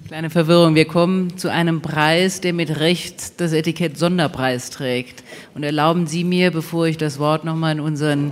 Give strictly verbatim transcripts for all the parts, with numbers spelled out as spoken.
Kleine Verwirrung. Wir kommen zu einem Preis, der mit Recht das Etikett Sonderpreis trägt. Und erlauben Sie mir, bevor ich das Wort nochmal an unseren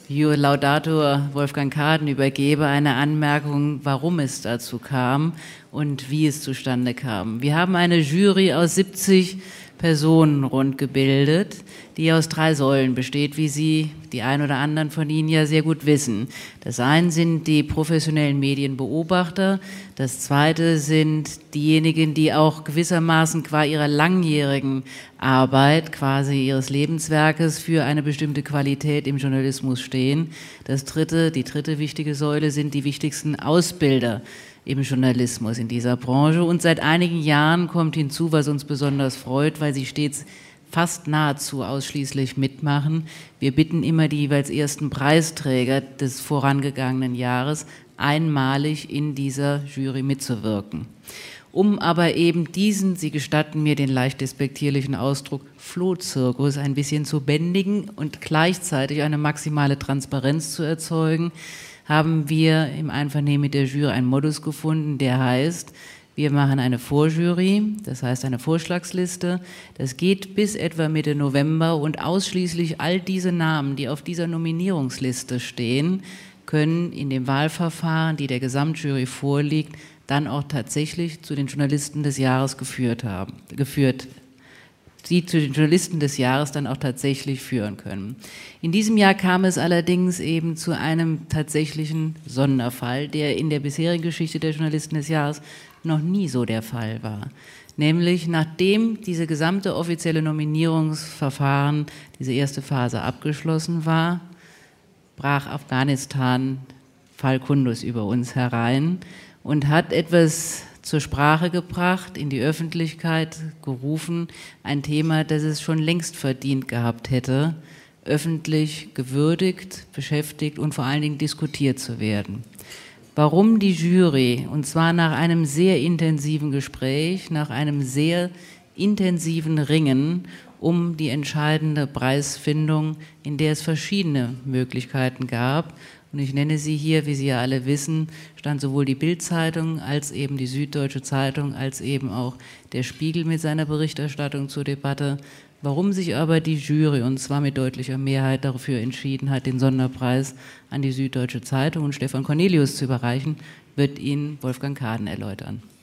Laudator Wolfgang Kaden übergebe, eine Anmerkung, warum es dazu kam und wie es zustande kam. Wir haben eine Jury aus siebzig Personen rund gebildet, die aus drei Säulen besteht, wie Sie, die ein oder anderen von Ihnen ja sehr gut wissen. Das eine sind die professionellen Medienbeobachter, das zweite sind diejenigen, die auch gewissermaßen qua ihrer langjährigen Arbeit, quasi ihres Lebenswerkes für eine bestimmte Qualität im Journalismus stehen. Das dritte, die dritte wichtige Säule sind die wichtigsten Ausbilder im Journalismus in dieser Branche. Und seit einigen Jahren kommt hinzu, was uns besonders freut, weil sie stets fast nahezu ausschließlich mitmachen. Wir bitten immer die jeweils ersten Preisträger des vorangegangenen Jahres, einmalig in dieser Jury mitzuwirken. Um aber eben diesen, Sie gestatten mir den leicht despektierlichen Ausdruck, Flohzirkus ein bisschen zu bändigen und gleichzeitig eine maximale Transparenz zu erzeugen, haben wir im Einvernehmen mit der Jury einen Modus gefunden, der heißt, wir machen eine Vorjury, das heißt eine Vorschlagsliste. Das geht bis etwa Mitte November und ausschließlich all diese Namen, die auf dieser Nominierungsliste stehen, können in dem Wahlverfahren, die der Gesamtjury vorliegt, dann auch tatsächlich zu den Journalisten des Jahres geführt haben, geführt die zu den Journalisten des Jahres dann auch tatsächlich führen können. In diesem Jahr kam es allerdings eben zu einem tatsächlichen Sonderfall, der in der bisherigen Geschichte der Journalisten des Jahres noch nie so der Fall war. Nämlich nachdem diese gesamte offizielle Nominierungsverfahren, diese erste Phase abgeschlossen war, brach Afghanistan Fall Kunduz über uns herein und hat etwas zur Sprache gebracht, in die Öffentlichkeit gerufen, ein Thema, das es schon längst verdient gehabt hätte, öffentlich gewürdigt, beschäftigt und vor allen Dingen diskutiert zu werden. Warum die Jury? Und zwar nach einem sehr intensiven Gespräch, nach einem sehr intensiven Ringen um die entscheidende Preisfindung, in der es verschiedene Möglichkeiten gab. Und ich nenne sie hier, wie Sie ja alle wissen, stand sowohl die Bild-Zeitung als eben die Süddeutsche Zeitung, als eben auch der Spiegel mit seiner Berichterstattung zur Debatte. Warum sich aber die Jury, und zwar mit deutlicher Mehrheit, dafür entschieden hat, den Sonderpreis an die Süddeutsche Zeitung und Stefan Cornelius zu überreichen, wird Ihnen Wolfgang Kaden erläutern.